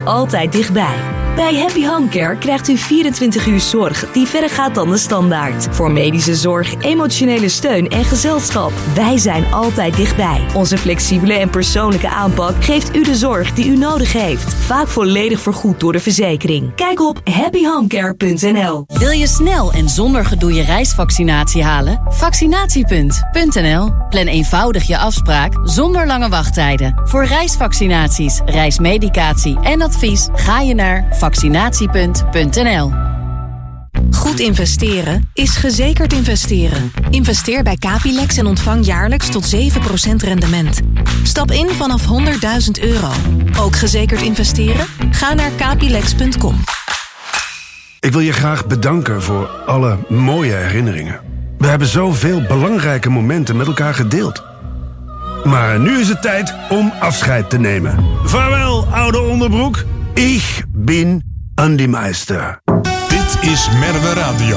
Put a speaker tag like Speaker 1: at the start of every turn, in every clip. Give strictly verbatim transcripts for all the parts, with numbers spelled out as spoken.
Speaker 1: Altijd dichtbij. Bij Happy Home Care krijgt u vierentwintig uur zorg die verder gaat dan de standaard. Voor medische zorg, emotionele steun en gezelschap. Wij zijn altijd dichtbij. Onze flexibele en persoonlijke aanpak geeft u de zorg die u nodig heeft. Vaak volledig vergoed door de verzekering. Kijk op happy home care punt n l.
Speaker 2: Wil je snel en zonder gedoe je reisvaccinatie halen? Vaccinatiepunt punt n l. Plan eenvoudig je afspraak zonder lange wachttijden. Voor reisvaccinaties, reismedicatie en advies ga je naar vaccinatiepunt punt n l.
Speaker 3: Goed investeren is gezekerd investeren. Investeer bij Capilex en ontvang jaarlijks tot zeven procent rendement. Stap in vanaf honderdduizend euro. Ook gezekerd investeren? Ga naar capilex punt com.
Speaker 4: Ik wil je graag bedanken voor alle mooie herinneringen. We hebben zoveel belangrijke momenten met elkaar gedeeld. Maar nu is het tijd om afscheid te nemen. Vaarwel, oude onderbroek. Ik ben Andy Meister.
Speaker 5: Dit is Merwe Radio.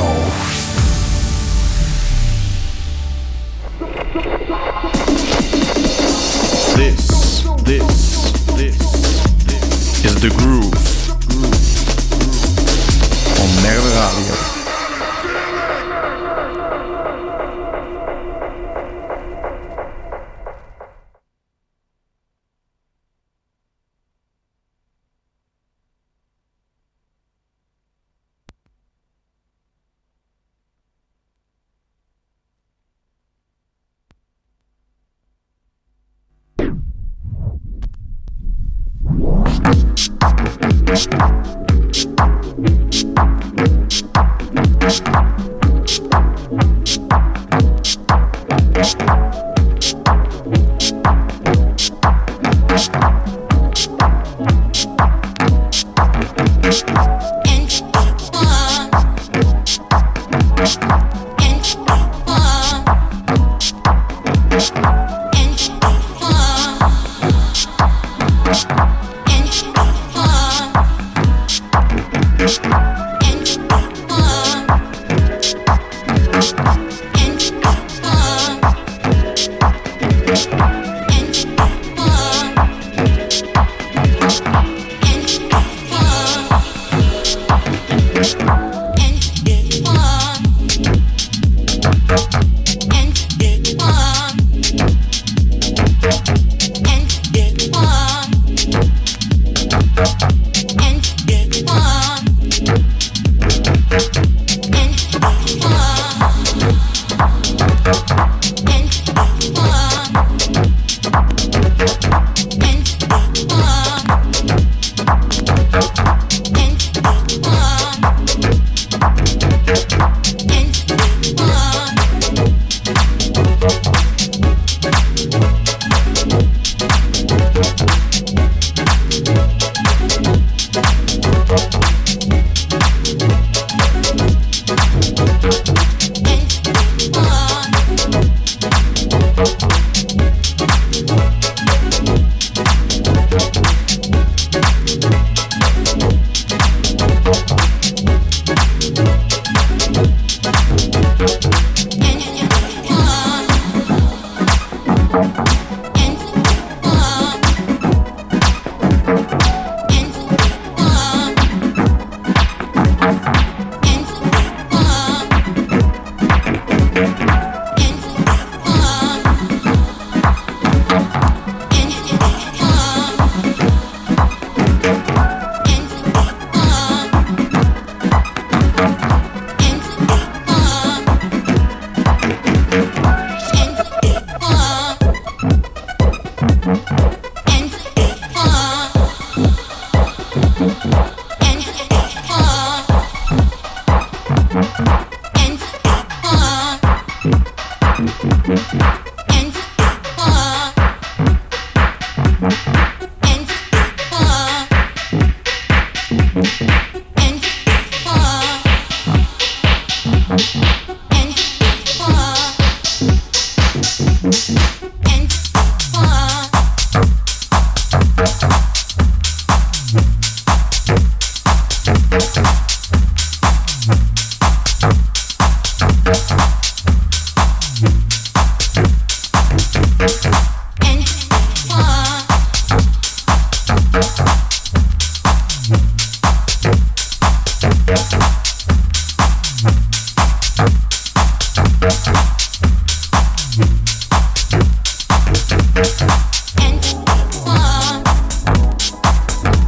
Speaker 6: This, this, this, this is the groove. On Merwe Radio.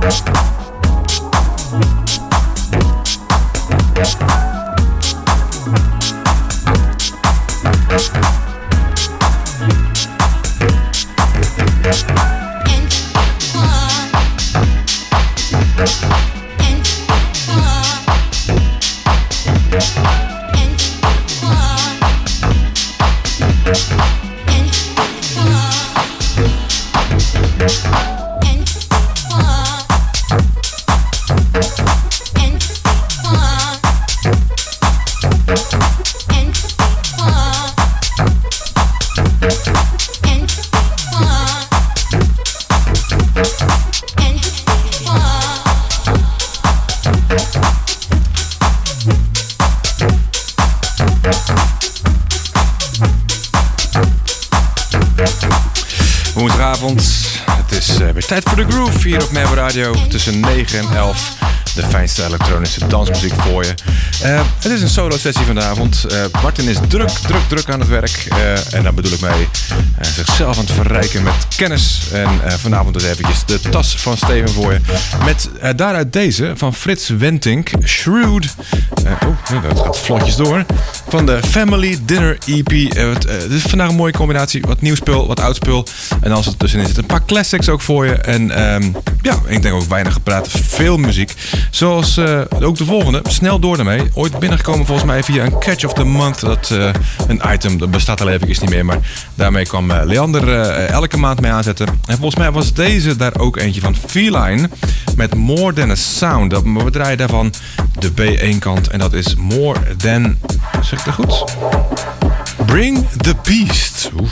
Speaker 7: Woensdagavond, het is uh, weer tijd voor de Groove hier op Merwe Radio. Tussen negen en elf de fijnste elektronische dansmuziek voor je. Uh, het is een solo sessie vanavond. Uh, Martin is druk, druk, druk aan het werk. Uh, en daar bedoel ik mee uh, zichzelf aan het verrijken met kennis. En uh, vanavond dus eventjes de tas van Steven voor je. Met uh, daaruit deze van Frits Wentink, Shrewd. Uh, oh, dat gaat vlotjes door. Van de Family Dinner E P. Uh, het, uh, het is vandaag een mooie combinatie. Wat nieuw spul, wat oud spul. En als er tussenin zit een paar classics ook voor je. En um, ja, ik denk ook weinig gepraat. Veel muziek. Zoals uh, ook de volgende. Snel door ermee. Ooit binnengekomen volgens mij via een Catch of the Month. Dat uh, een item, dat bestaat al even niet meer. Maar daarmee kwam uh, Leander uh, elke maand mee aanzetten. En volgens mij was deze daar ook eentje van Feline. Met More Than A Sound. Dat, we draaien daarvan de B één kant. En dat is More Than... Zeg ik dat goed? Bring the Beast. Oeh.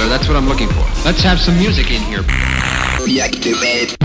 Speaker 8: brother. That's what I'm looking for. Let's have some music in here.
Speaker 9: Reactivate.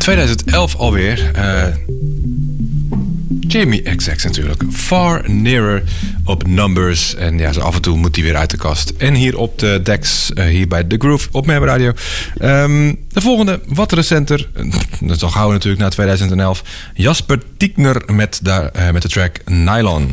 Speaker 7: twintig elf alweer. Uh, Jamie X X natuurlijk. Far Nearer op Numbers. En ja, zo af en toe moet hij weer uit de kast. En hier op de decks, uh, hier bij The Groove op Merwe Radio. Um, de volgende, wat recenter. Dat is al gauw natuurlijk na twintig elf. Jasper Tiekner met, daar, uh, met de track Nylon.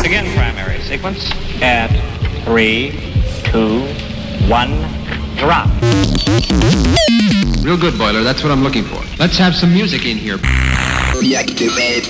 Speaker 8: Begin primary sequence at three, two, one, drop.
Speaker 6: Real good, Boiler. That's what I'm looking for.
Speaker 8: Let's have some music in here.
Speaker 9: Deactivate.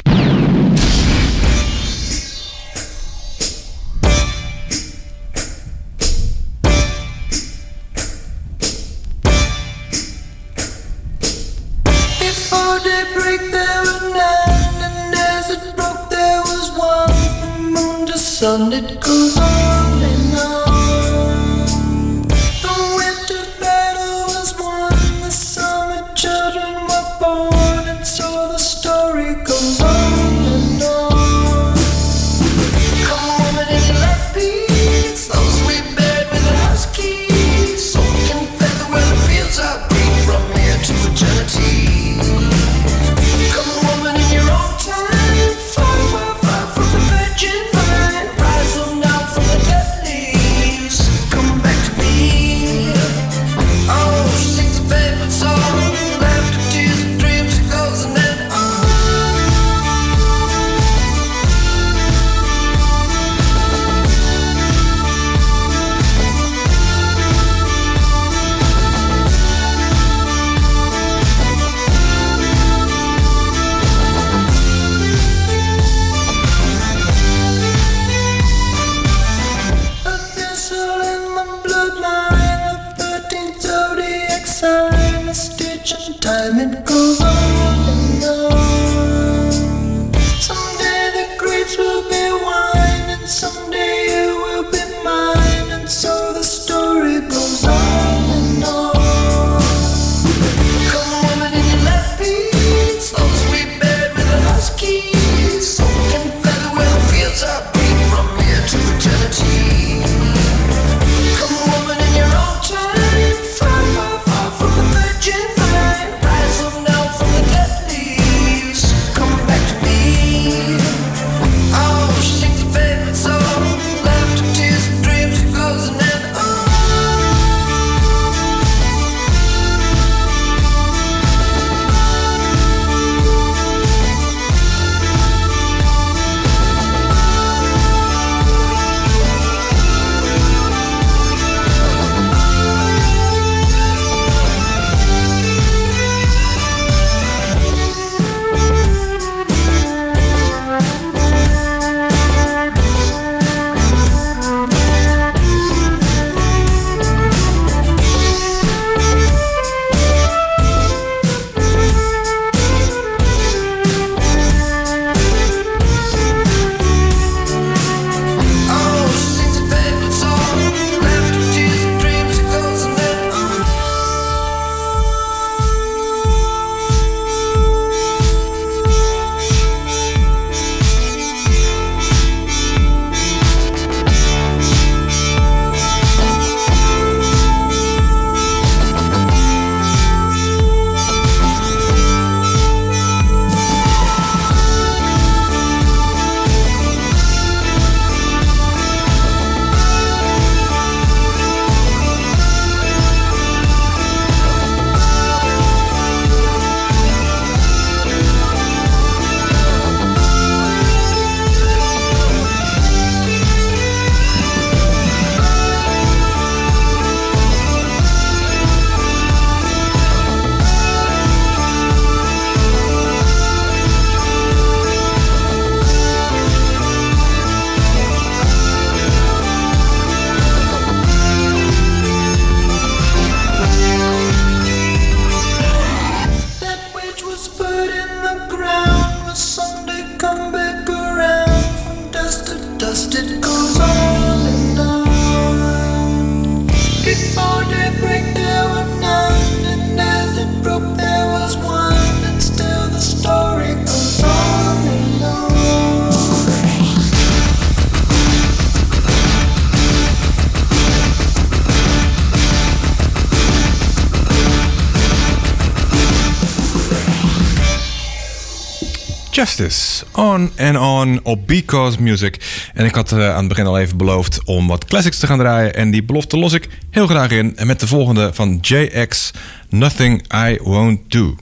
Speaker 10: Before daybreak there were nine, and as it broke there was one. From moon to sun it goes on and on. The winter battle was won, the summer children were born, and so the story goes on and on. Come woman in your left beats, those we buried with the huskies, soaking feather where the fields are green from here to eternity. Come woman in your own time, far, far, far from the virgin vine, rise on now from the dead leaves, come back to me. Oh, she sings a favorite song, laughter, tears, and dreams, it goes and then on. A thistle in the bloodline, a thirteenth zodiac sign, a stitch in time, it goes on and on. Someday the grapes will be wine, and someday you will be mine, and so the story goes on and on. Come woman in your left beats, those we buried with the huskies, soaking feather where the fields are green from here to eternity. Come woman in your own time, far, far, far from the virgin vine, rise up now from the dead leaves, come back to me. Oh, she sings a favorite song, laughter, tears, and dreams, it goes and then on. Oh, she sings a favorite song, laughter, tears, and dreams, it goes and then on. That which was put in the ground will someday come back around. From dust to dust it goes on and on. Before daybreak there were none, and as it broke there was one, and still the story goes on and on.
Speaker 7: Justice, on and on op Because Music. En ik had uh, aan het begin al even beloofd om wat classics te gaan draaien. En die belofte los ik heel graag in. En met de volgende van J X, Nothing I Won't Do.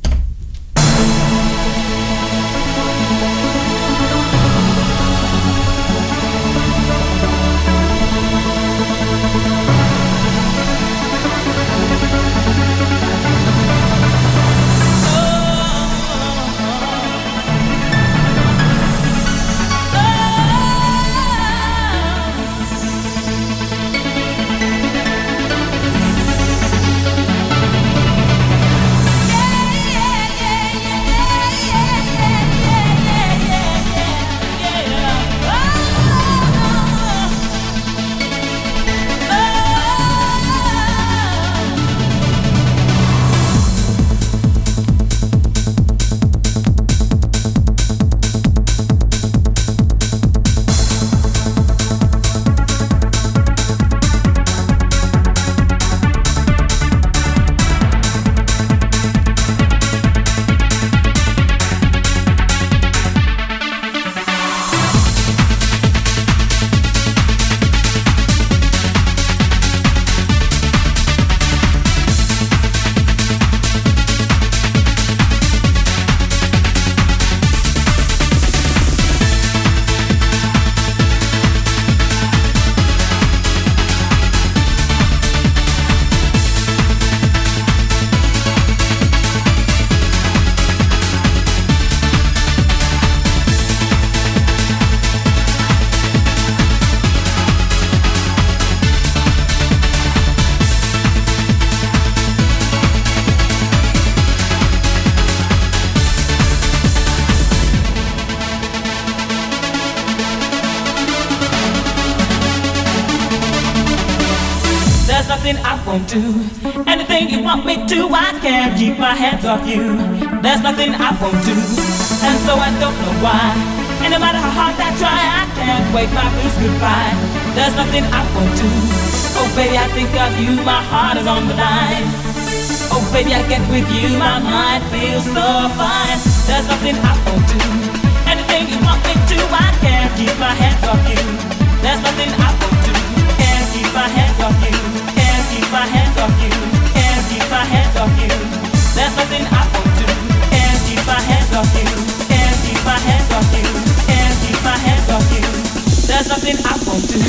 Speaker 11: There's nothing I won't do. Anything you want me to, I can't keep my hands off you. There's nothing I won't do, and so I don't know why. And no matter how hard I try, I can't wave my blues goodbye. There's nothing I won't do. Oh baby, I think of you, my heart is on the line. Oh baby, I get with you, my mind feels so fine. There's nothing I won't do. Anything you want me to, I can't keep my hands off you. There's nothing I won't do. Can't keep my hands off you. Can't keep my hands off you. Can't keep my hands off you. There's nothing I won't do. Can't keep my hands off you. Can't keep my hands off you. Can't keep my hands off you. There's nothing I won't do.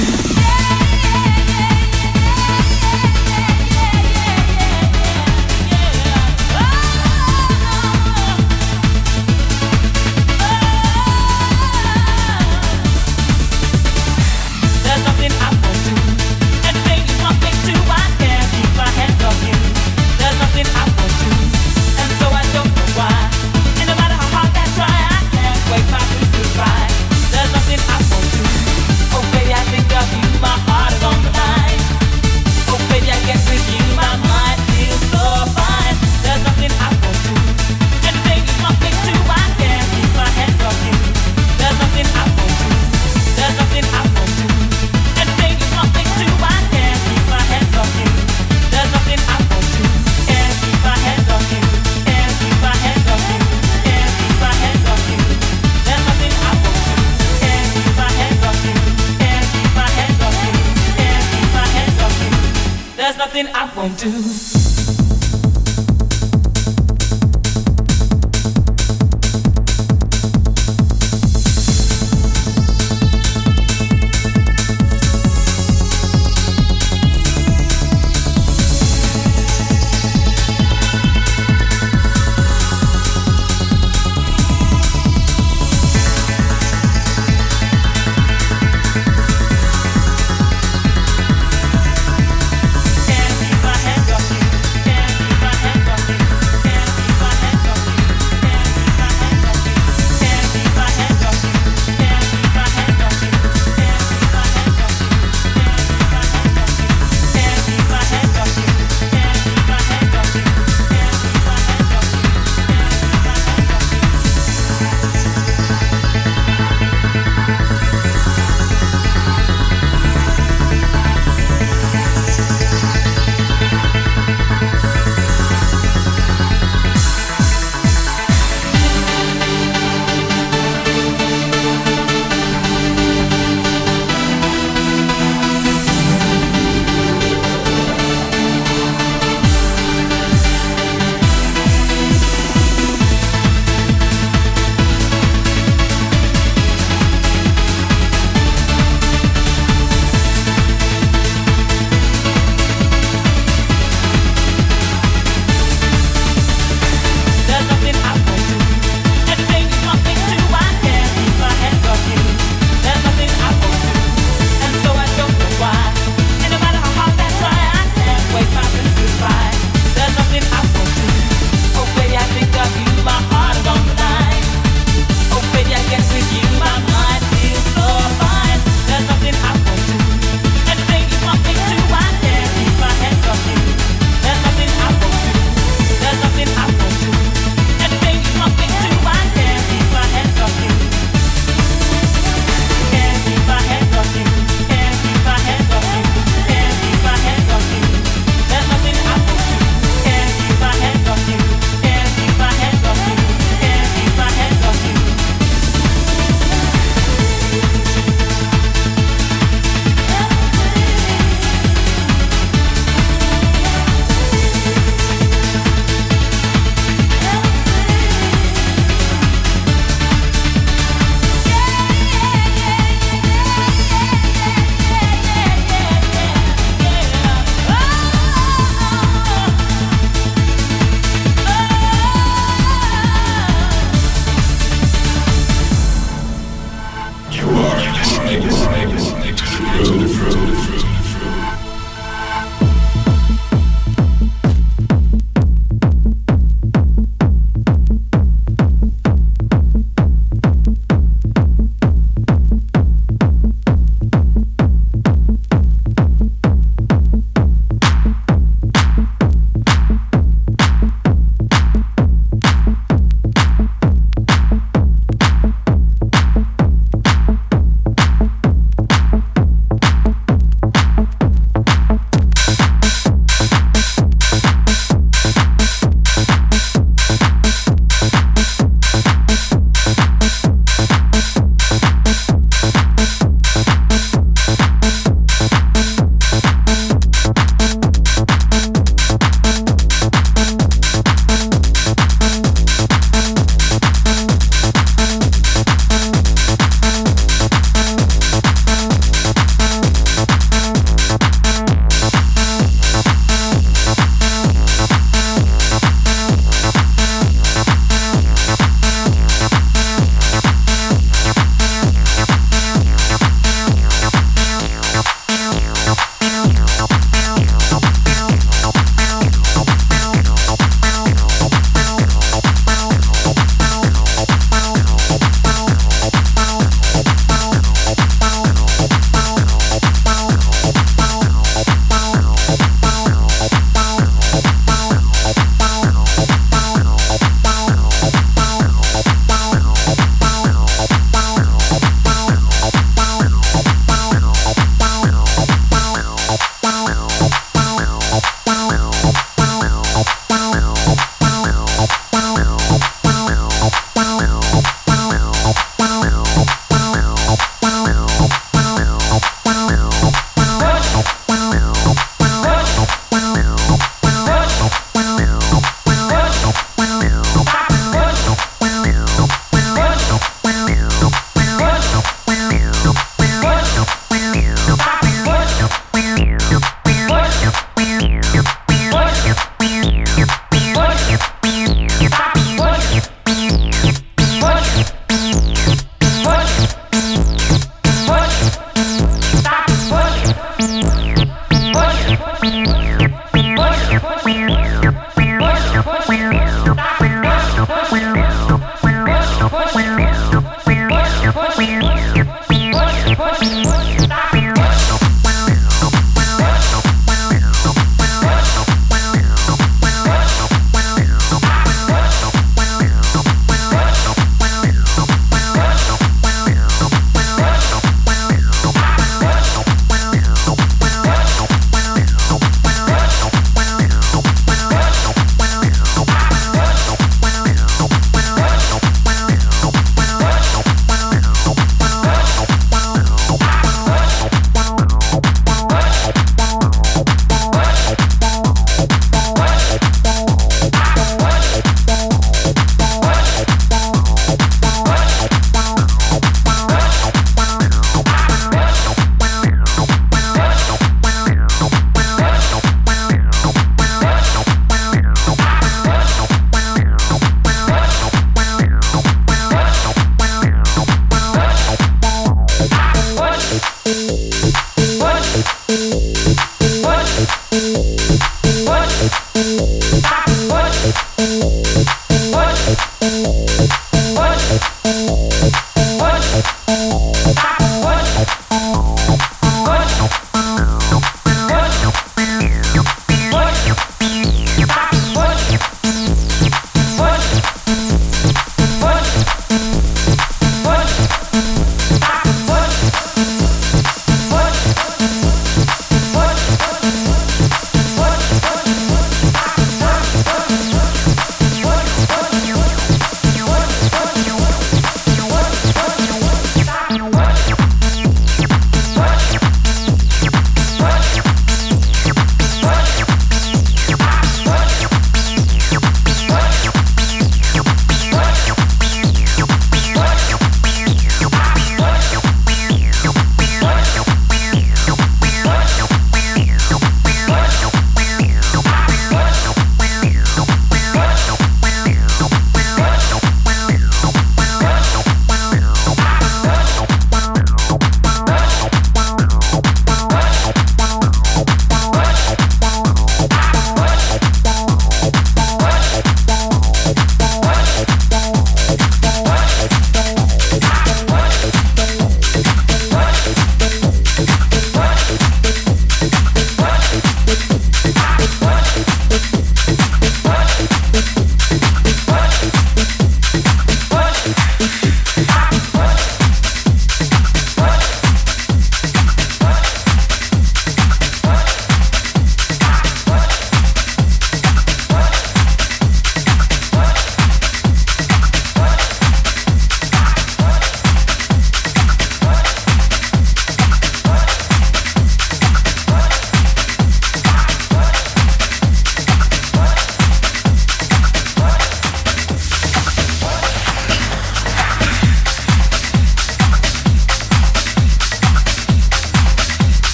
Speaker 11: Nothing I won't do. Can't keep my hands off you.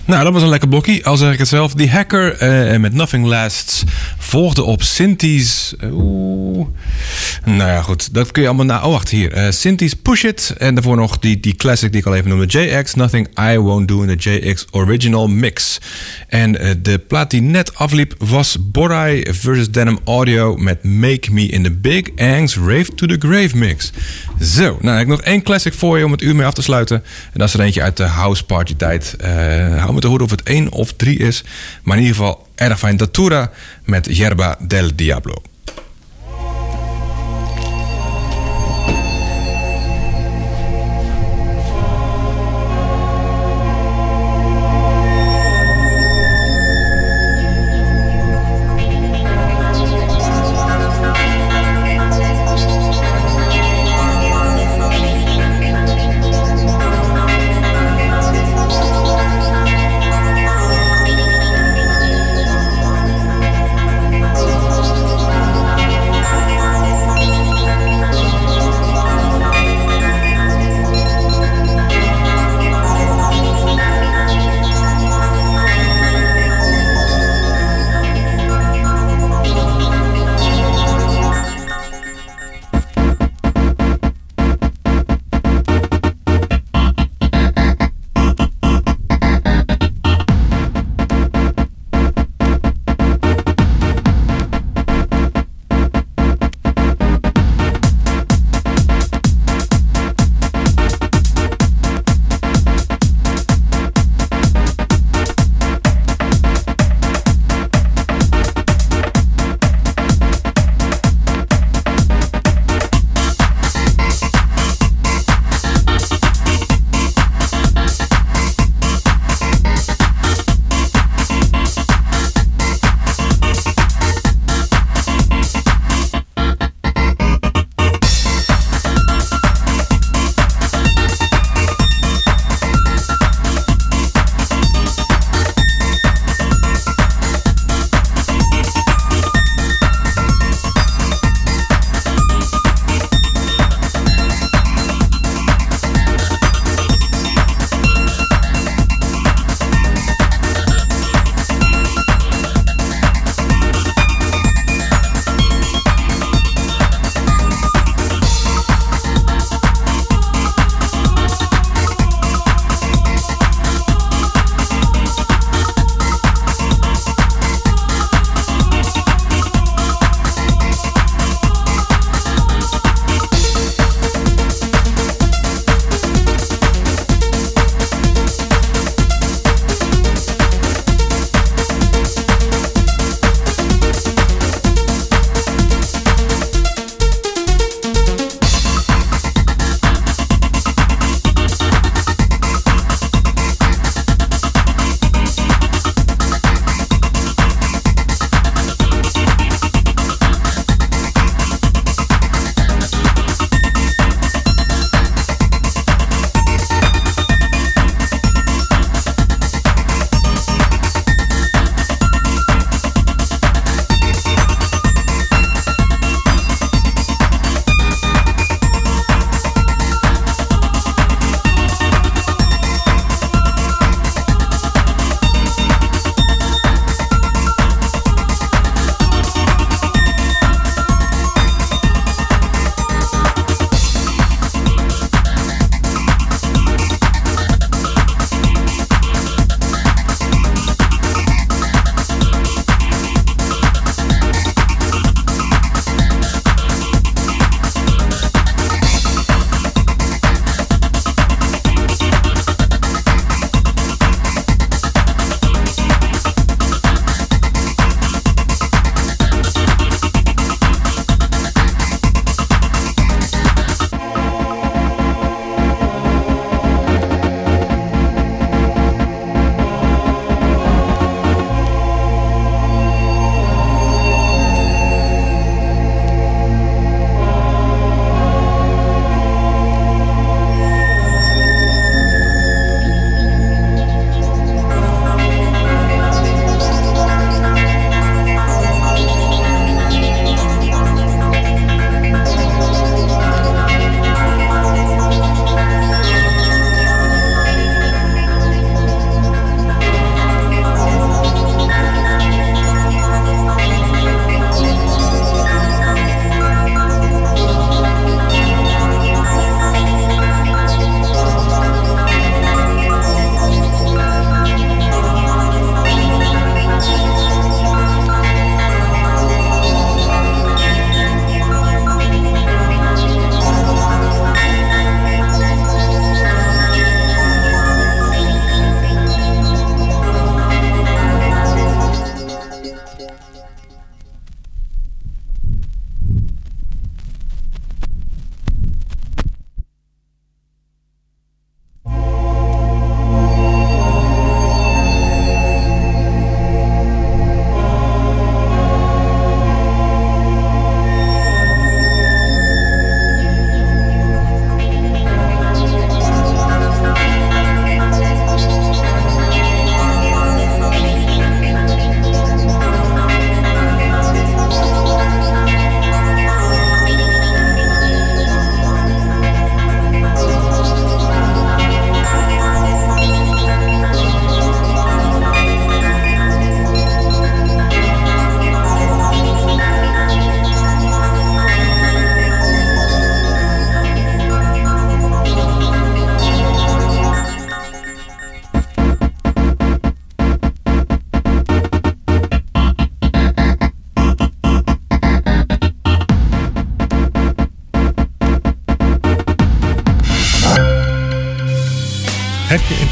Speaker 7: Nou, dat was een lekker blokkie, al zeg ik het zelf. Die Hacker uh, met Nothing Lasts volgde op Synthes. Oeh. Nou ja, goed. Dat kun je allemaal na... Oh, wacht, hier. Uh, Synthes Push It. En daarvoor nog die, die classic die ik al even noemde. J X, Nothing I Won't Do in de J X Original Mix. En uh, de plaat die net afliep was Borai versus Denim Audio met Make Me in the Big Ang's Rave to the Grave Mix. Zo, nou heb ik nog één classic voor je om het uur mee af te sluiten. En dat is er eentje uit de house party tijd. Uh, hou me te horen of het één of drie is. Maar in ieder geval erg fijn. Datura met Yerba del Diablo.
Speaker 10: Thank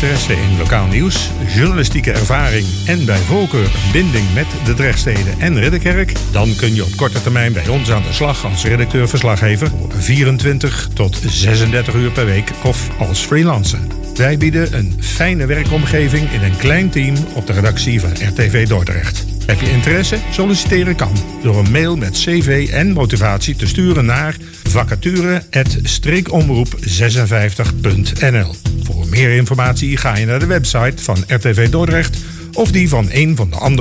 Speaker 12: interesse in lokaal nieuws, journalistieke ervaring en bij voorkeur een binding met de Drechtsteden en Ridderkerk? Dan kun je op korte termijn bij ons aan de slag als redacteur-verslaggever voor vierentwintig tot zesendertig uur per week of als freelancer. Wij bieden een fijne werkomgeving in een klein team op de redactie van R T V Dordrecht. Heb je interesse? Solliciteren kan door een mail met cv en motivatie te sturen naar vacature apenstaartje streekomroep zesenvijftig punt n l. Voor meer informatie ga je naar de website van R T V Dordrecht of die van een van de andere